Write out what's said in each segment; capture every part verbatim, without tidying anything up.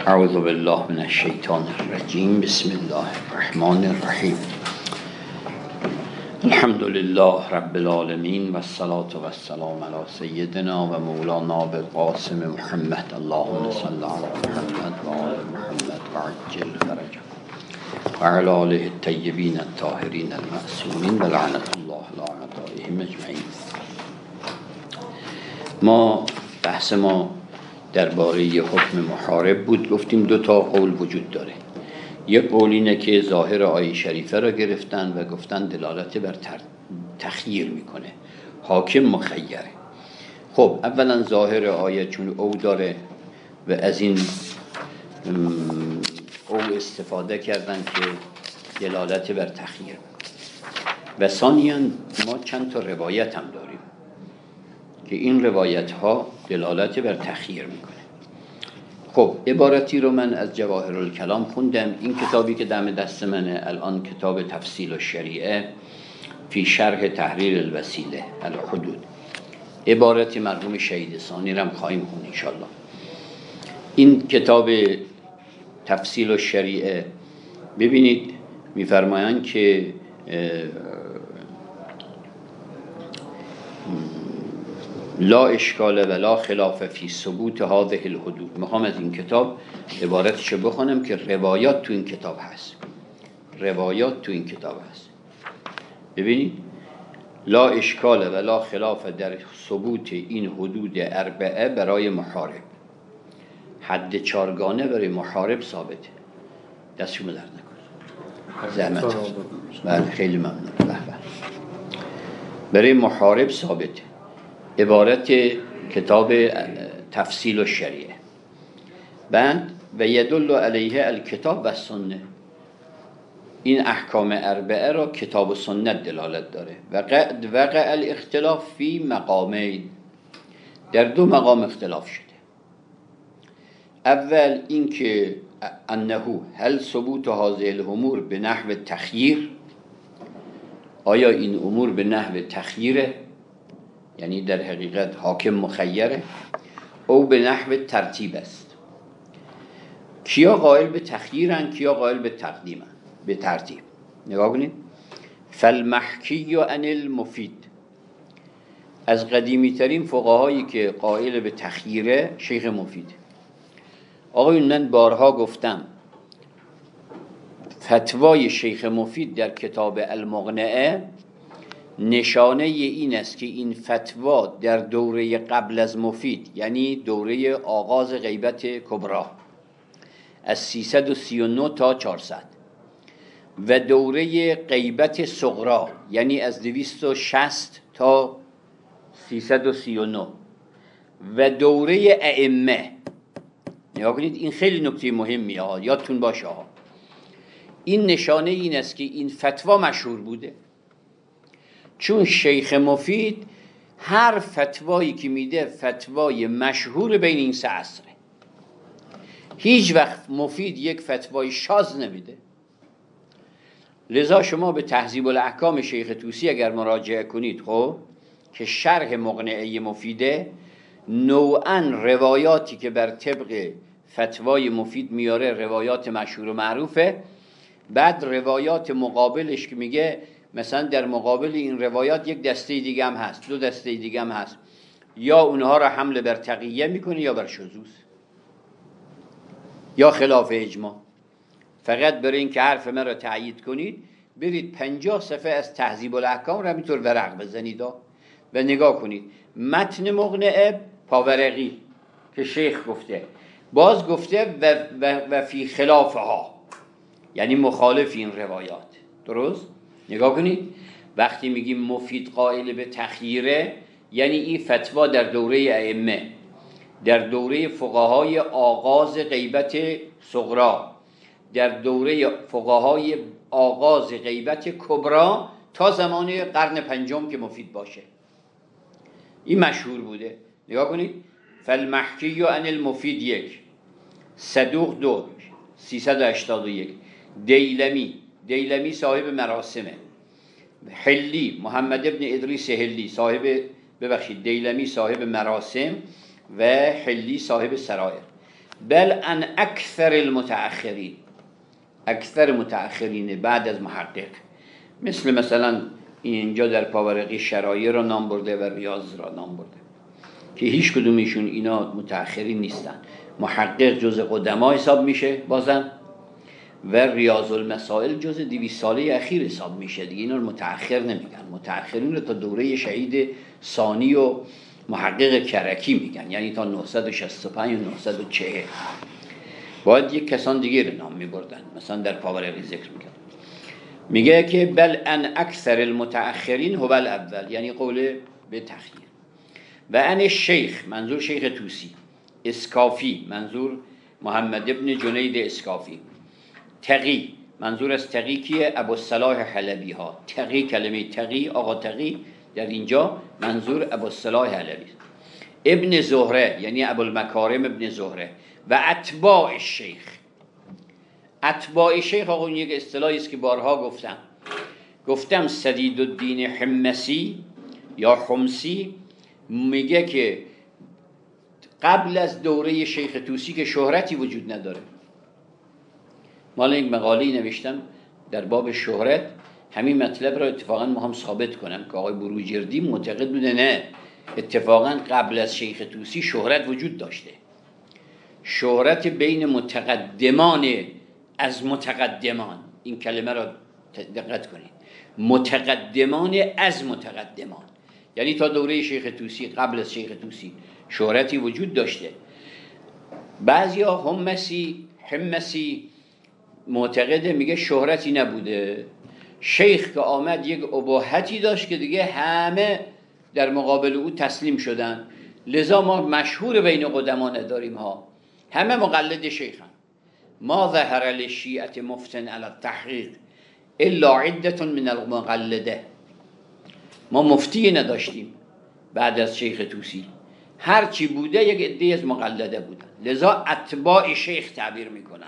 اعوذ بالله من الشیطان الرجیم. بسم الله الرحمن الرحیم. الحمد لله رب العالمین و الصلاة و السلام علی سیدنا و مولانا بالقاسم محمد. اللهم صل علی محمد و آل محمد و عجل فرجه و علی آله الطیبین الطاهرین المعصومین و لعنت الله علی اعدائهم اجمعین. ما بحث ما درباره حکم محارب بود. گفتیم دو تا قول وجود داره. یک قول اینه که ظاهر آیه شریفه را گرفتن و گفتن دلالت بر تخییر میکنه، حاکم مخیره. خب اولا ظاهر آیه چون او داره و از این او استفاده کردن که دلالت بر تخییر، و ثانیاً ما چند تا روایت هم داریم که این روایت ها دلالت بر تخییر میکنه. خب عبارتی رو من از جواهر الکلام خوندم. این کتابی که دم دست منه الان کتاب تفصیل الشریعه فی شرح تحریر الوسیله الحدود، عبارت مرحوم شهید ثانی رو هم خواهیم خوند انشالله. این کتاب تفصیل الشریعه ببینید میفرمایند که لا اشکال ولا خلاف فی ثبوت هذه الحدود. میخوام از این کتاب عبارتش بخونم که روایات تو این کتاب هست. روایات تو این کتاب هست. ببینید لا اشکال ولا خلاف در ثبوت این حدود اربعه برای محارب. حد چارگانه برای محارب ثابته. دستشو درد نکن. زحمت. بله خیلی ممنون. بله برای محارب ثابته. عبارت کتاب تفصیل الشریعه. بعد و یدل علیه الکتاب و سنه. این احکام اربعه را کتاب و سنت دلالت داره. و قد وقع الاختلاف فی مقامین. در دو مقام اختلاف شده. اول این که انه هل ثبوت هذه الامور به نحو تخییر، آیا این امور به نحو تخییره، یعنی در حقیقت حاکم مخیره، او به نحو ترتیب است. کیا قائل به تخییرن، کیا قائل به تقدیمن، به ترتیب. نگاه کنید. فالمحکی عن المفید. از قدیمی ترین فقهایی که قائل به تخییره شیخ مفید. آقایون من بارها گفتم فتوای شیخ مفید در کتاب المقنعه نشانه این است که این فتوا در دوره قبل از مفید، یعنی دوره آغاز غیبت کبرا از سیصد و سی و نه تا چهارصد، و دوره غیبت صغرا یعنی از دویست و شصت تا سیصد و سی و نه، و دوره ائمه. نگاه کنید این خیلی نکته مهمیه ها، یادتون باشه ها. این نشانه این است که این فتوا مشهور بوده، چون شیخ مفید هر فتوایی که میده فتوای مشهور بین این سه عصره. هیچ وقت مفید یک فتوای شاذ نمیده. لذا شما به تهذیب الاحکام شیخ طوسی اگر مراجعه کنید، خب که شرح مقنعه مفیده، نوعاً روایاتی که بر طبق فتوای مفید میاره روایات مشهور و معروفه. بعد روایات مقابلش که میگه مثلا در مقابل این روایات یک دسته دیگه هم هست، دو دسته دیگه هم هست، یا اونها را حمله بر تقیه میکنه یا بر شذوذ یا خلاف اجماع. فقط برای این که حرف من را تأیید کنید برید پنجاه صفحه از تهذیب الاحکام را همینطور ورق بزنید و نگاه کنید. متن مقنعه پاورقی که شیخ گفته، باز گفته و, و, و فی خلافها، یعنی مخالف این روایات. درست؟ نگاه کنید. وقتی میگیم مفید قائل به تخییره یعنی این فتوا در دوره ائمه، در دوره فقهای آغاز غیبت صغرا، در دوره فقهای آغاز غیبت کبرا تا زمان قرن پنجم که مفید باشه. این مشهور بوده. نگاه کنید. فالمحکی عن المفید یک، صدوق دو، سیصد و هشتاد و یک، دیلمی دیلمی صاحب مراسمه، حلی محمد ابن ادریس حلی صاحب ببخشید دیلمی صاحب مراسم و حلی صاحب سرایر. بل ان اکثر المتأخرین، اکثر متأخرین بعد از محقق، مثل مثلا اینجا در پاورقی شرایع را نام برده و ریاض را نام برده که هیچ کدومشون اینا متأخرین نیستن. محقق جز قدما حساب میشه بازم، و ریاض المسائل جز دویست ساله اخیر حساب میشه دیگه. اینا رو متأخر نمیگن، متأخرین رو تا دوره شهید ثانی و محقق کرکی میگن، یعنی تا نهصد و شصت و پنج و نهصد و چهل. باید یک کسان دیگه رو نام میبردن، مثلا در پاورقی ذکر میگن. میگه که بل ان اکثر المتأخرین هو الاول، یعنی قول به تخییر. و ان الشیخ، منظور شیخ توسی. اسکافی، منظور محمد ابن جنید اسکافی. تقی، منظور از تقی کیه؟ ابوالصلاح حلبی ها. تقی، کلمه تقی، آقا تقی در اینجا منظور ابوالصلاح حلبی. ابن زهره یعنی ابوالمکارم ابن زهره. و اتباع الشیخ. اتباع شیخ، آقا این یک اصطلاحی است که بارها گفتم گفتم سدید الدین حمسی یا حمسی میگه که قبل از دوره شیخ توسی که شهرتی وجود نداره. مال یک مقاله‌ای نوشتم در باب شهرت، همین مطلب را اتفاقا ما هم ثابت کنم که آقای بروجردی معتقد بوده نه، اتفاقا قبل از شیخ توسی شهرت وجود داشته. شهرت بین متقدمان از متقدمان، این کلمه را دقت کنید، متقدمان از متقدمان، یعنی تا دوره شیخ توسی، قبل از شیخ توسی شهرتی وجود داشته. بعضیا حمسی حمسی معتقده، میگه شهرتی نبوده، شیخ که آمد یک اباحتی داشت که دیگه همه در مقابل او تسلیم شدن، لذا ما مشهور بین قدما نداریم ها، همه مقلد شیخن. ما ظهر للشیعة مفتن علی التحقیق الا عدة من المقلده. ما مفتی نداشتیم بعد از شیخ توسی، هرچی بوده یک عده از مقلده بودن، لذا اتباع شیخ تعبیر میکنن.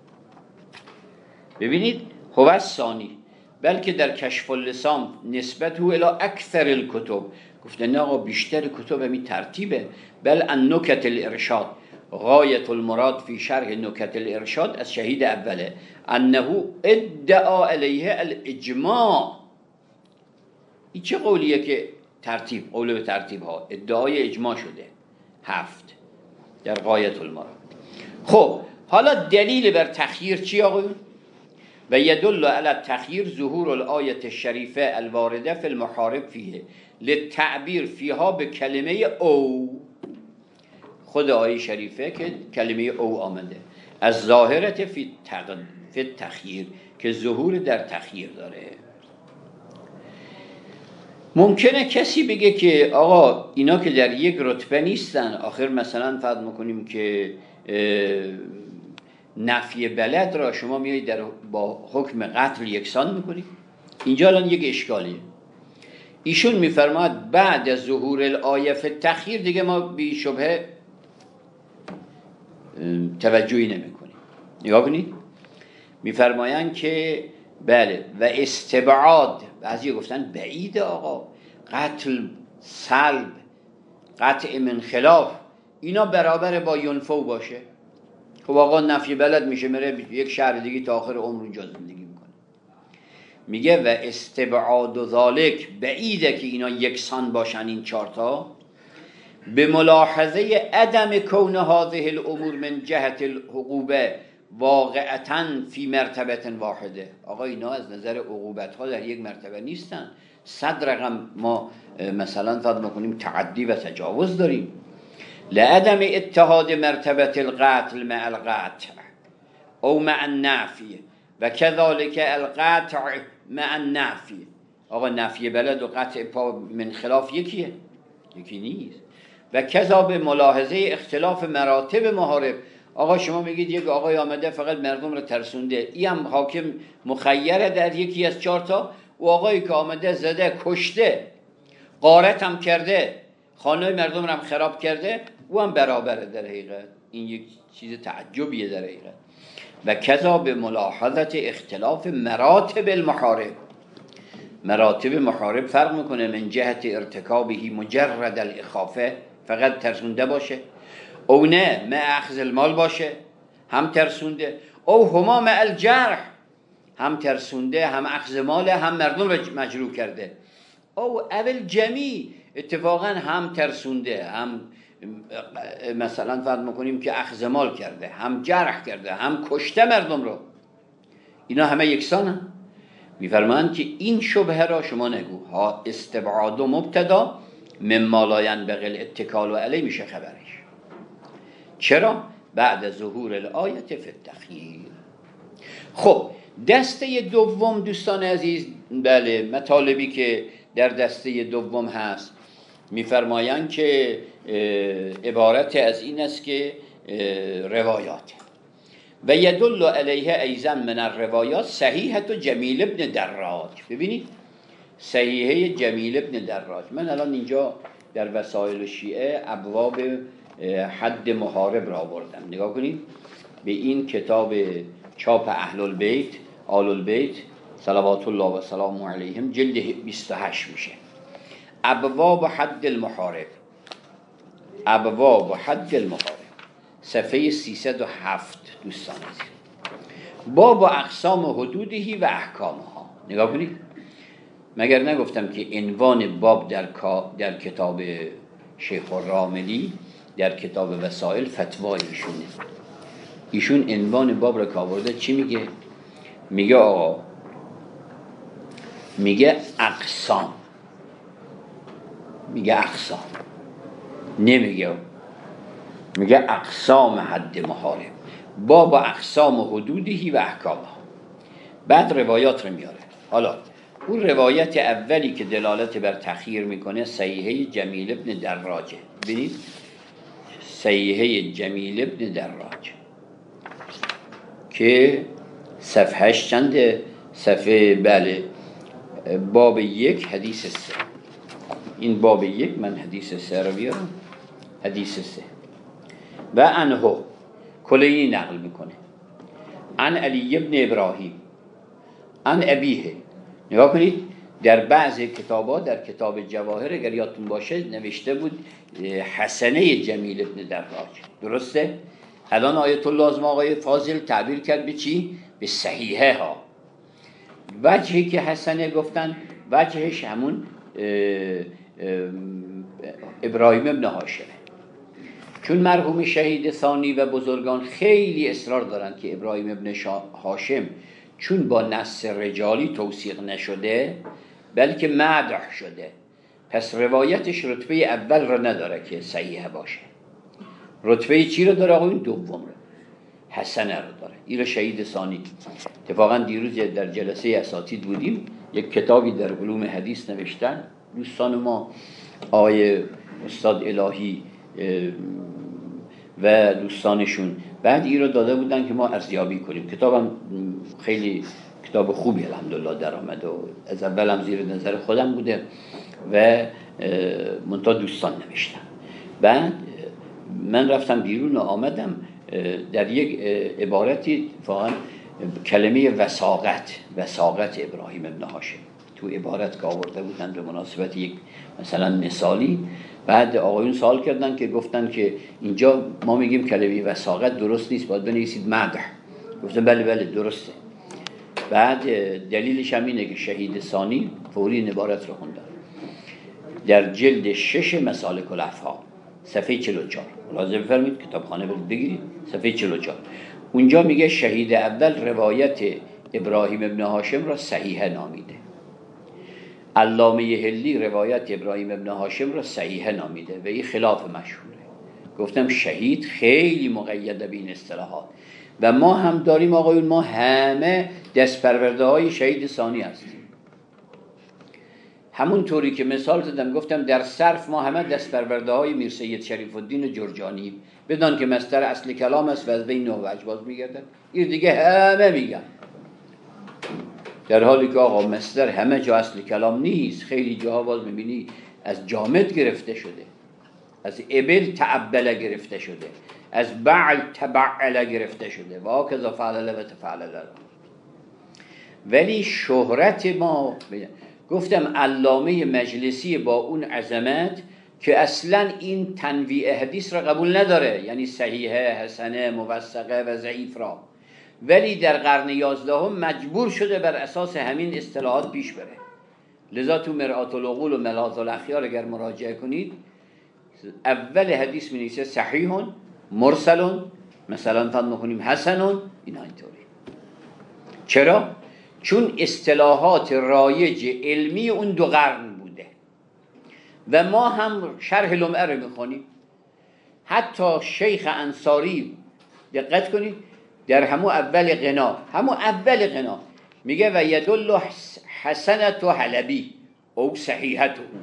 ببینید هو الثانی، بلکه در کشف اللسان نسبت هو الی اکثر الکتب، گفته نه آقا بیشتر کتب همین ترتیبه. بل ان نکت الارشاد غایت المراد فی شرح نکت الارشاد از شهید اوله انه ادعا علیه الاجماع. این چه قولیه که ترتیب، قول به ترتیب ها، ادعای اجماع شده. هفت در غایت المراد. خب حالا دلیل بر تخییر چی آقا؟ و یدل علی التخییر ظهور الآیه الشریفه الوارده فی المحارب فیه للتعبیر فیها به کلمه او. خود آیه شریفه که کلمه او آمده از ظاهرت فی التخییر که ظهور در تخییر داره. ممکنه کسی بگه که آقا اینا که در یک رتبه نیستن، آخر مثلا فرض میکنیم که نفی بلد را شما میایید در با حکم قتل یکسان میکنید. اینجا الان یک اشکالیه. ایشون میفرماد بعد از ظهور الآیه فی التخییر دیگه ما بی شبهه توجهی نمیکنیم. نگاه کنید، میفرمایند که بله و استبعاد، بعضی گفتن بعید آقا، قتل، سلب، قطع من خلاف، اینا برابر با ینفو باشه. خب آقا نفی بلد میشه میره یک شهر دیگه تا آخر عمر اونجا زندگی میکنه. میگه و استبعاد و ذالک، بعیده که اینا یکسان باشن این چارتا، به ملاحظه عدم کون هذه الامور من جهت الحقوق واقعتاً فی مرتبه واحده. آقا اینا از نظر عقوبت ها در یک مرتبه نیستن. صد رقم ما مثلا فرض میکنیم تعدی و تجاوز داریم. لعدم اتحاد مرتبه القتل مع القطع او مع النفی و كذلك القطع مع النفی. آقا نفی بلد و قطع پا من خلاف یکیه؟ یکی نیست. و کذا به ملاحظه اختلاف مراتب محارب. آقا شما میگید یک آقای آمده فقط مردم رو ترسونده، این هم حاکم مخیره در یکی از چهار تا، و آقایی که آمده زده، کشته، غارت هم کرده، خانه مردم رو هم خراب کرده، او هم برابره در حقیقت. این یک چیز تعجبیه در حقیقت. و کذا به ملاحظت اختلاف مراتب المحارب. مراتب محارب فرق میکنه من جهت ارتکابهی مجرد الاخافه، فقط ترسونده باشه، او نه مع اخذ المال باشه، هم ترسونده. او هما مع الجرح، هم ترسونده، هم اخذ ماله، هم مردم رو مجروح کرده. او اول جمی اتفاقا هم ترسونده، هم مثلا فرض میکنیم که اخذ مال کرده، هم جرح کرده، هم کشته مردم رو. اینا همه یکسانن. میفرمایند که این شبهه را شما نگو. ها استبعاد و مبتدا مما لا ينبغي الاتکال علیه میشه خبرش. چرا؟ بعد ظهور الآیه فی التخییر. خب دسته دوم دوستان عزیز، بله مطالبی که در دسته دوم هست میفرمایند که عبارت از این است که روایات و یدل علیه ایضا من الروایات صحیحه جمیل ابن دراج. ببینید صحیحه جمیل ابن دراج، من الان اینجا در وسائل شیعه ابواب حد محارب را آوردم، نگاه کنید به این کتاب چاپ اهل البیت آل البیت صلوات الله و سلام علیهم، جلد بیست و هشت میشه. ابواب حد المحارب، ابواب حد المحارب، صفحه سیصد و هفت دوستان عزیز. باب اقسام حدودهی و احکامها. نگاه کنید، مگر نگفتم که عنوان باب در در کتاب شیخ الراملی در کتاب وسائل فتوای ایشونه. ایشون عنوان باب را که آورده چی میگه؟ میگه آقا، میگه اقسام، میگه اقسام، نمیگه، میگه اقسام حد محارب، باب اقسام حدودهی و احکامها. بعد روایات رو میاره. حالا اون روایت اولی که دلالت بر تخییر میکنه صحیحه جمیل ابن دراجه. ببینید صحیحه جمیل ابن دراج که صفحهش چنده؟ صفحه بله باب یک حدیث سه. این باب یک، من حدیث سه رو بیارم. حدیث سه و عنه کلی نقل میکنه عن علی ابن ابراهیم عن ابیه. نگاه کنید در بعض کتابات، در کتاب جواهر اگر یادتون باشه نوشته بود حسنه جمیل ابن دراج، درسته؟ الان آیت الله از آقای فاضل تعبیر کرد به چی؟ به صحیحه ها. وجهی که حسنه گفتن وجهش همون اه اه ابراهیم ابن هاشمه، چون مرحوم شهید ثانی و بزرگان خیلی اصرار دارن که ابراهیم ابن هاشم چون با نص رجالی توثیق نشده بلکه مدح شده، پس روایتش رتبه اول را نداره که صحیحه باشه. رتبه چی رو داره؟ آقایون دوم رو، حسنه رو داره. این رو شهید ثانی. اتفاقا دیروز در جلسه اساتید بودیم، یک کتابی در علوم حدیث نوشتن دوستان ما، آقای استاد الهی و دوستانشون، بعد این رو داده بودن که ما ارزیابی کنیم. کتابم خیلی کتاب خوبی الحمدلله در آمد و از اولم زیر نظر خودم بوده و منتها دوستان نوشتن. بعد من رفتم بیرون و آمدم در یک عبارتی واقعا کلمه وساقت، وساقت ابراهیم ابن هاشم تو عبارت که آورده بودن به مناسبت یک مثلا مثالی. بعد آقایون سوال کردن که گفتن که اینجا ما میگیم کلمه وساقت درست نیست، باید بنویسید مدح. گفتم بله بله درسته. بعد دلیلش هم اینه که شهید ثانی فوری این عبارت رو خوندن در جلد شش مسالک الافهام صفحه چهل و چهار. لازم بفرمید کتابخانه برید بگیرید صفحه چهل و چهار. اونجا میگه شهید اول روایت ابراهیم ابن هاشم را صحیحه نامیده، علامه هلی روایت ابراهیم ابن هاشم را صحیحه نامیده و این خلاف مشهوره. گفتم شهید خیلی مقیده به این اصطلاحات و ما هم داریم آقایون، ما همه دست پرورده های شهید ثانی هستیم. همون طوری که مثال زدم گفتم در صرف ما همه دست پرورده های میر سید شریف الدین جرجانی، بدان که مصدر اصل کلام است و از بین نه وجه باز میگردن. این دیگه همه میگن، در حالی که آقا مصدر همه جا اصل کلام نیست. خیلی جاها باز میبینی از جامد گرفته شده، از ابل تعبل گرفته شده، از بعل تبعل گرفته شده و آکذا فعلل و تفعلل. ولی شهرت ما، گفتم علامه مجلسی با اون عظمت که اصلا این تنویع حدیث را قبول نداره، یعنی صحیحه، حسنه، موثقه و ضعیف را، ولی در قرن یازدهم مجبور شده بر اساس همین اصطلاحات پیش بره. لذا تو مرآت العقول و ملاحظ الاخیار اگر مراجعه کنید، اول حدیث می‌نویسه صحیح، مرسل، مثلا فهم می‌کنیم حسن، اینا اینطوری. چرا؟ چون اصطلاحات رایج علمی اون دو قرن بوده و ما هم شرح لمعه رو می‌خونیم. حتی شیخ انصاری دقت کنید در همو اول غنا، همو اول غنا میگه و یدل حسنت و حلبی او صحیحت او.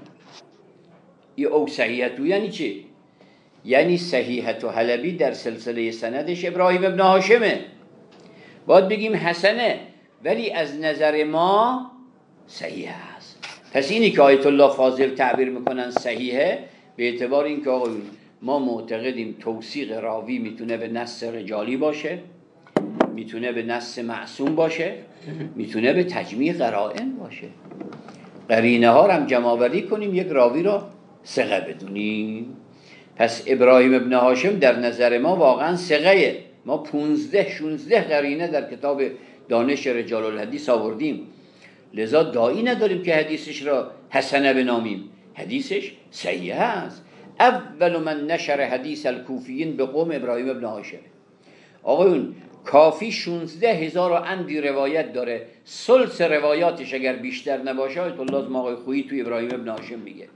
این او صحیحت او یعنی چی؟ یعنی صحیحت و حلبی در سلسله سندش ابراهیم ابن هاشمه، باید بگیم حسنه، ولی از نظر ما صحیح است. پس اینی که آیت الله فاضل تعبیر میکنن صحیحه، به اعتبار اینکه آقایون ما معتقدیم توثیق راوی میتونه به نص رجالی باشه، میتونه به نص معصوم باشه، میتونه به تجمیع قرائن باشه. قرینه ها رو هم جمع آوری کنیم، یک راوی رو ثقه بدونیم. پس ابراهیم ابن هاشم در نظر ما واقعا ثقه. ما پونزده شونزده قرینه در کتاب دانش رجال الحدیث آوردیم، لذا داعی نداریم که حدیثش را حسنه بنامیم، حدیثش صحیح است. اول من نشر حدیث الکوفیین به قوم ابراهیم ابن هاشم. آقایون کافی شونزده هزار و اندی روایت داره، ثلث روایاتش اگر بیشتر نباشه آیت الله از آقای خویی توی ابراهیم ابن هاشم میگه،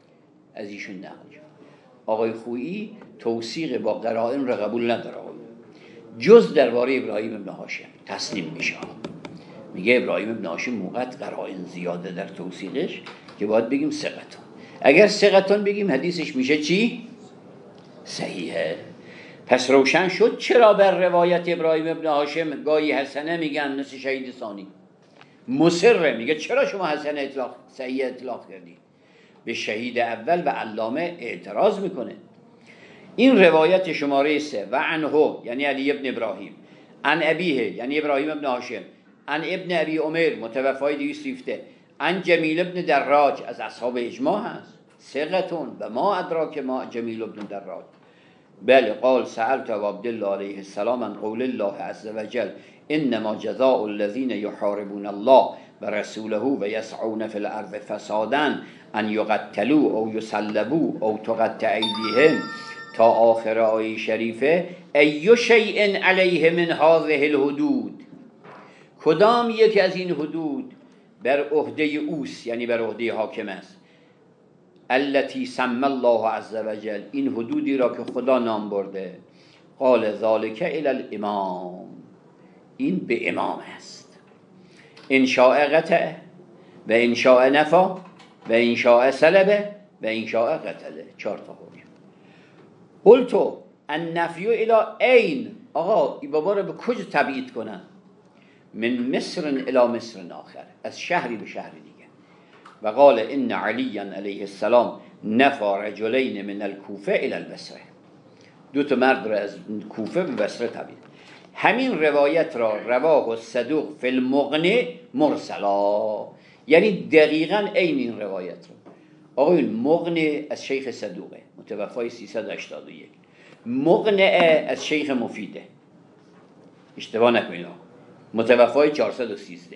از ایشون نقل. آقای خویی توثیق با قرائن را قبول نداره آقایون، جز درباره ابراهیم ابن هاشم تسلیم میشه، میگه ابراهیم ابن هاشم موقع قرائن زیاده در توثیقش که باید بگیم ثقتون. اگر ثقتون بگیم حدیثش میشه چی؟ صحیحه. پس روشن شد چرا بر روایت ابراهیم ابن هاشم گاهی حسنه میگن، مثل شهید ثانی مصره، میگه چرا شما حسنه اطلاق صحیح اطلاق کردی؟ به شهید اول و علامه اعتراض میکنه. این روایت شماره سه و عنه یعنی علی ابن ابراهیم، عن ابیه یعنی ابراهیم ابن هاشم، عن ابن ابی عمر متوفای دویست و هفده، عن جمیل ابن دراج از اصحاب اجماع هست، ثقتون و ما ادراک ما جمیل ابن دراج. بله قال سألت ابو عبدالله علیه السلام عن قول الله عز وجل انما جزاء الذين يحاربون الله ورسوله ويسعون في الارض فسادا ان يقتلوا او يصلبوا او تقطع ایدیهم تا آخر آیه شریفه. ای شیء علیه من هذه الحدود، کدام یکی از این حدود بر عهده اوست، یعنی بر عهده حاکم است. التي سمى الله عز وجل، این حدودی را که خدا نام برده. قال ذالک الی الامام، این به امام است. ان شاء قطع و ان شاء نفا و ان شاء سلب و ان شاء قتله، چهار تا حکم. قلتو النفی الی این، آقا این بابا رو به کجا تبعید کنن؟ من مصر الی مصر آخر، از شهری به شهر دیگه. و قال ان علی علیه السلام نفا رجلین من الکوفه الی البصره، دو تا مرد را از کوفه به بصره تبعید. همین روایت را رواه الصدوق فی المغنی مرسلا، یعنی دقیقاً عین این روایت را. آقایون مغنی از شیخ صدوقه متوفای سیصد و هشتاد و یک، مغنی از شیخ مفیده، اشتباه نکنید، متوفای چهارصد و سیزده.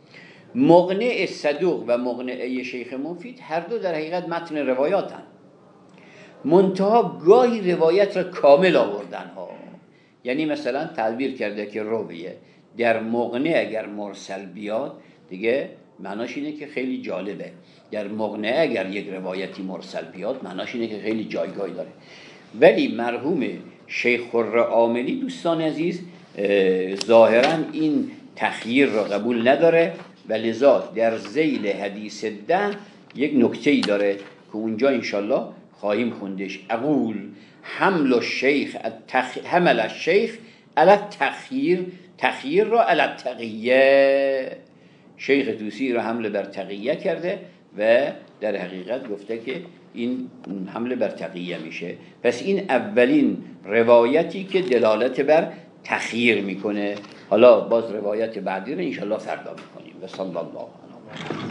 مغنی صدوق و مغنی شیخ مفید هر دو در حقیقت متن روایاتن، منتها گاهی روایت را کامل آوردن ها. یعنی مثلا تعبیر کرده که رویه در مغنی اگر مرسل بیاد دیگه معناش اینه که خیلی جالبه، در مغنی اگر یک روایتی مرسل بیاد معناش اینه که خیلی جایگاهی داره. ولی مرحوم شیخ خرم عاملی دوستان عزیز ظاهرا این تخییر را قبول نداره و لذا در ذیل حدیث ده یک نکته‌ای داره که اونجا انشالله خواهیم خوندش. اقول حمل الشیخ التخ... حمل الشیخ علی التخییر، تخییر را علی التقیه، شیخ طوسی را حمل بر تقیه کرده و در حقیقت گفته که این حمل بر تقیه میشه. پس این اولین روایتی که دلالت بر تخییر میکنه. حالا باز روایت بعدی رو انشالله فردا میکنیم. و صلی الله علیه و